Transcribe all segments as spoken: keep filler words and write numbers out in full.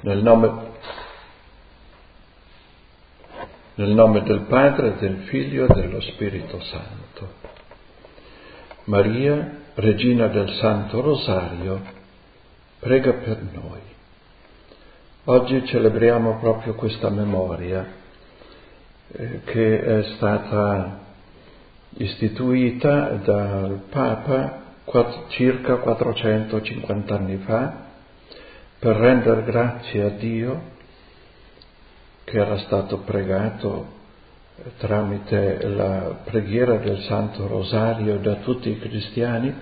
Nel nome, nel nome del Padre, del Figlio e dello Spirito Santo. Maria, Regina del Santo Rosario, prega per noi. Oggi celebriamo proprio questa memoria eh, che è stata istituita dal Papa quatt- circa quattrocentocinquanta anni fa per rendere grazie a Dio che era stato pregato tramite la preghiera del Santo Rosario da tutti i cristiani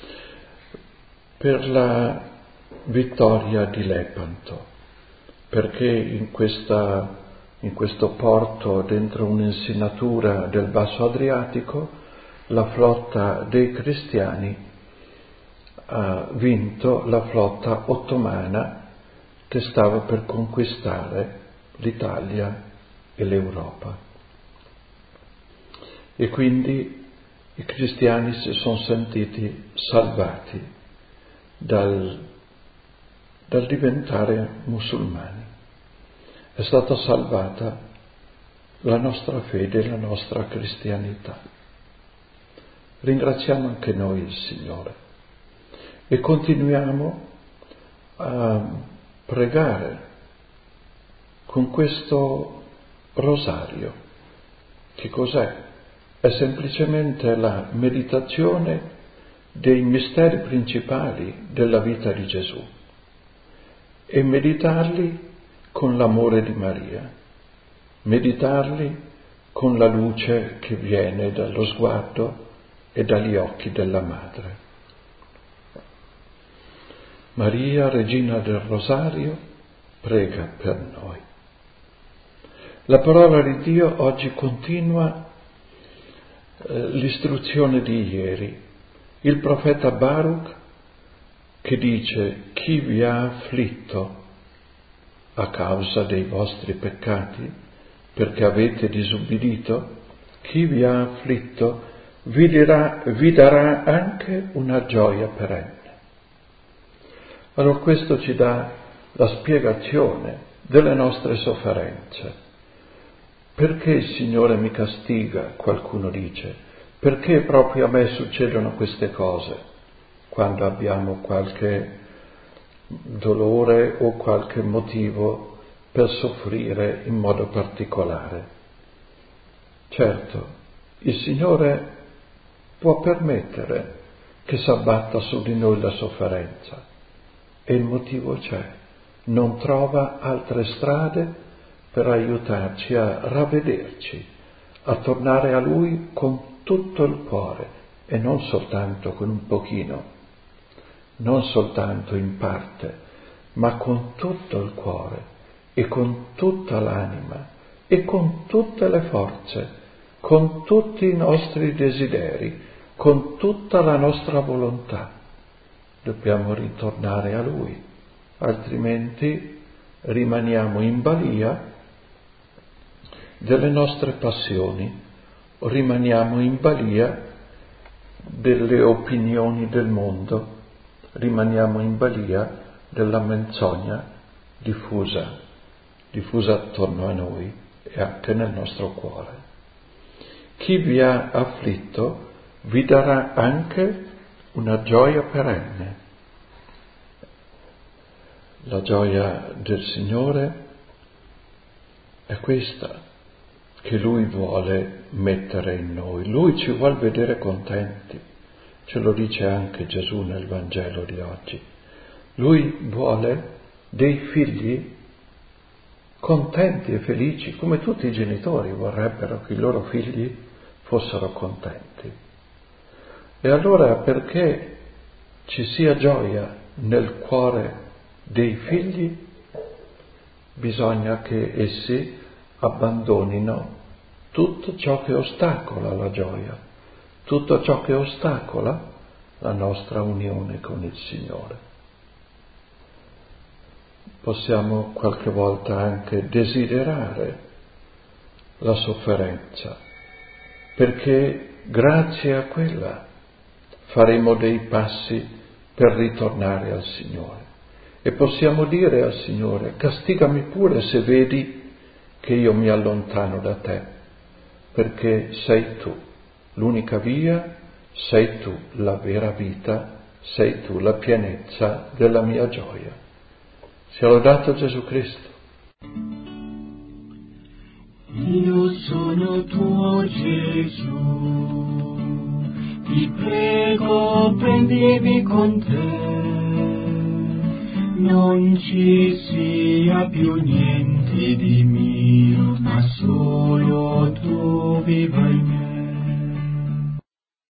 per la vittoria di Lepanto, perché in, questa, in questo porto dentro un'insenatura del Basso Adriatico la flotta dei cristiani ha vinto la flotta ottomana che stava per conquistare l'Italia e l'Europa. E quindi i cristiani si sono sentiti salvati dal, dal diventare musulmani. È stata salvata la nostra fede, la nostra cristianità. Ringraziamo anche noi il Signore e continuiamo a pregare con questo rosario. Che cos'è? È semplicemente la meditazione dei misteri principali della vita di Gesù e meditarli con l'amore di Maria, meditarli con la luce che viene dallo sguardo e dagli occhi della Madre. Maria, Regina del Rosario, prega per noi. La parola di Dio oggi continua eh, l'istruzione di ieri. Il profeta Baruch che dice: chi vi ha afflitto a causa dei vostri peccati, perché avete disubbidito, chi vi ha afflitto vi, dirà, vi darà anche una gioia perenne. Allora questo ci dà la spiegazione delle nostre sofferenze. Perché il Signore mi castiga? Qualcuno dice. Perché proprio a me succedono queste cose? Quando abbiamo qualche dolore o qualche motivo per soffrire in modo particolare. Certo, il Signore può permettere che s'abbatta su di noi la sofferenza e il motivo c'è. Non trova altre strade per aiutarci a ravvederci, a tornare a Lui con tutto il cuore e non soltanto con un pochino, non soltanto in parte, ma con tutto il cuore e con tutta l'anima e con tutte le forze, con tutti i nostri desideri, con tutta la nostra volontà. Dobbiamo ritornare a Lui, altrimenti rimaniamo in balia delle nostre passioni, o rimaniamo in balia delle opinioni del mondo, rimaniamo in balia della menzogna diffusa, diffusa attorno a noi e anche nel nostro cuore. Chi vi ha afflitto vi darà anche una gioia perenne. La gioia del Signore è questa, che Lui vuole mettere in noi. Lui ci vuole vedere contenti. Ce lo dice anche Gesù nel Vangelo di oggi. Lui vuole dei figli contenti e felici, come tutti i genitori vorrebbero che i loro figli fossero contenti. E allora perché ci sia gioia nel cuore dei figli, bisogna che essi abbandonino tutto ciò che ostacola la gioia, tutto ciò che ostacola la nostra unione con il Signore. Possiamo qualche volta anche desiderare la sofferenza, perché grazie a quella faremo dei passi per ritornare al Signore. E possiamo dire al Signore: castigami pure se vedi che io mi allontano da te, perché sei tu l'unica via, sei tu la vera vita, sei tu la pienezza della mia gioia. Sia lodato Gesù Cristo. Io sono tuo Gesù, ti prego prendimi con te, non ci sia più niente di mio, ma solo tu viva in me.